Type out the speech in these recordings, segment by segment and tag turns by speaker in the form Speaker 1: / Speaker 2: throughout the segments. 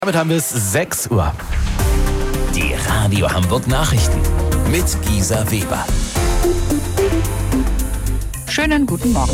Speaker 1: Damit haben wir es 6 Uhr.
Speaker 2: Die Radio Hamburg Nachrichten mit Gisa Weber.
Speaker 3: Schönen guten Morgen.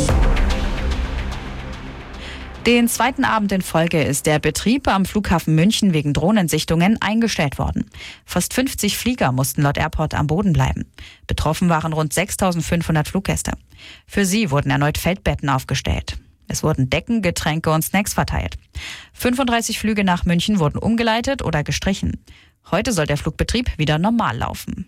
Speaker 3: Den zweiten Abend in Folge ist der Betrieb am Flughafen München wegen Drohnensichtungen eingestellt worden. Fast 50 Flieger mussten laut Airport am Boden bleiben. Betroffen waren rund 6.500 Fluggäste. Für sie wurden erneut Feldbetten aufgestellt. Es wurden Decken, Getränke und Snacks verteilt. 35 Flüge nach München wurden umgeleitet oder gestrichen. Heute soll der Flugbetrieb wieder normal laufen.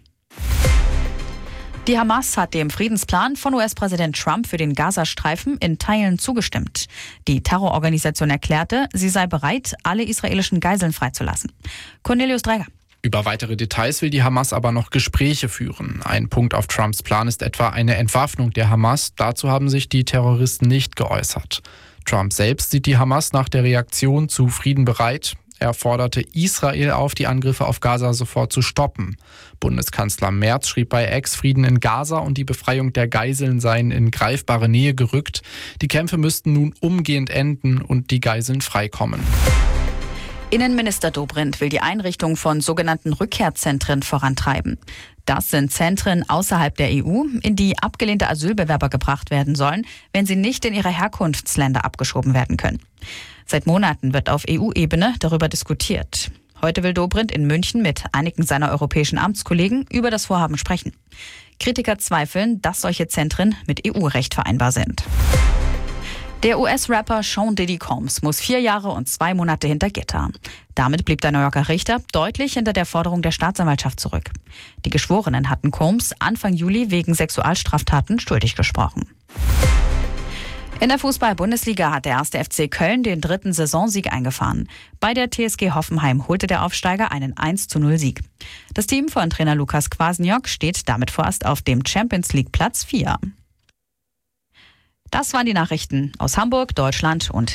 Speaker 3: Die Hamas hat dem Friedensplan von US-Präsident Trump für den Gazastreifen in Teilen zugestimmt. Die Terrororganisation erklärte, sie sei bereit, alle israelischen Geiseln freizulassen. Cornelius Dreiger.
Speaker 4: Über weitere Details will die Hamas aber noch Gespräche führen. Ein Punkt auf Trumps Plan ist etwa eine Entwaffnung der Hamas. Dazu haben sich die Terroristen nicht geäußert. Trump selbst sieht die Hamas nach der Reaktion zu Frieden bereit. Er forderte Israel auf, die Angriffe auf Gaza sofort zu stoppen. Bundeskanzler Merz schrieb bei X, Frieden in Gaza und die Befreiung der Geiseln seien in greifbare Nähe gerückt. Die Kämpfe müssten nun umgehend enden und die Geiseln freikommen.
Speaker 3: Innenminister Dobrindt will die Einrichtung von sogenannten Rückkehrzentren vorantreiben. Das sind Zentren außerhalb der EU, in die abgelehnte Asylbewerber gebracht werden sollen, wenn sie nicht in ihre Herkunftsländer abgeschoben werden können. Seit Monaten wird auf EU-Ebene darüber diskutiert. Heute will Dobrindt in München mit einigen seiner europäischen Amtskollegen über das Vorhaben sprechen. Kritiker zweifeln, dass solche Zentren mit EU-Recht vereinbar sind. Der US-Rapper Sean Diddy Combs muss 4 Jahre und 2 Monate hinter Gitter. Damit blieb der New Yorker Richter deutlich hinter der Forderung der Staatsanwaltschaft zurück. Die Geschworenen hatten Combs Anfang Juli wegen Sexualstraftaten schuldig gesprochen. In der Fußball-Bundesliga hat der 1. FC Köln den 3. Saisonsieg eingefahren. Bei der TSG Hoffenheim holte der Aufsteiger einen 1:0-Sieg. Das Team von Trainer Lukas Kwasniok steht damit vorerst auf dem Champions-League-Platz 4. Das waren die Nachrichten aus Hamburg, Deutschland und